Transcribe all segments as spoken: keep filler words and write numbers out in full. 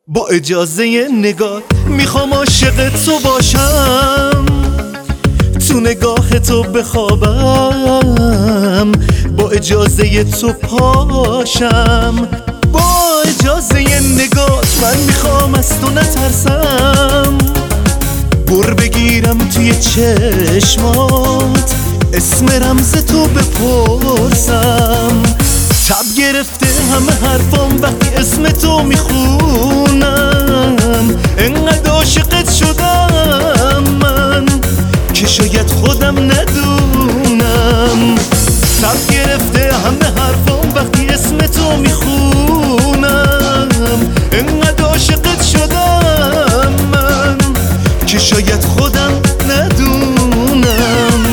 با اجازه نگاه میخوام عاشق تو باشم، تو نگاه تو بخوابم، با اجازه تو پاشم. با اجازه نگاه من میخوام از تو نترسم، بر بگیرم توی چشمات، اسم رمز تو بپرسم. تب گرفته همه حرفام وقتی اسم تو میخونم، انقدر عاشقت شدم من که شاید خودم ندونم. تب گرفته همه حرفام وقتی اسم تو میخونم، انقدر عاشقت شدم من که شاید خودم ندونم.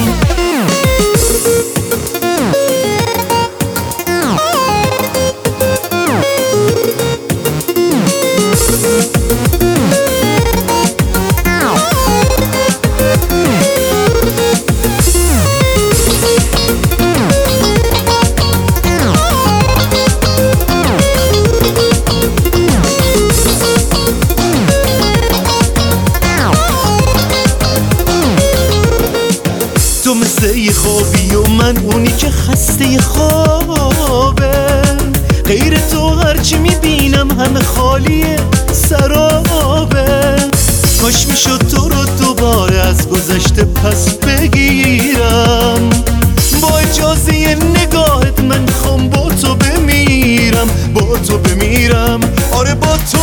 تو مثل یه خوابی و من اونی که خسته خوابه، غیر تو هرچی میبینم همه خالیه سرابه. کاش میشد تو رو دوباره از گذشته پس بگیرم، با اجازه نگاهت من میخوام با تو بمیرم، با تو بمیرم، آره با تو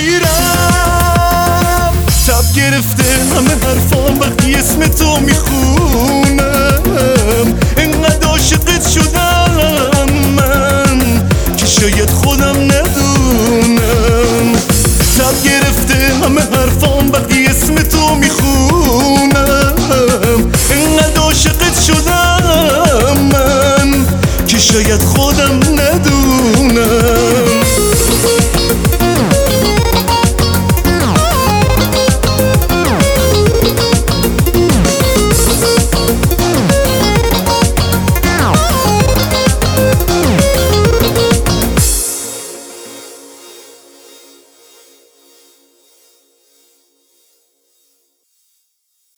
بمیرم. تب گرفته همه حرفام وقتی اسم تو میخونم،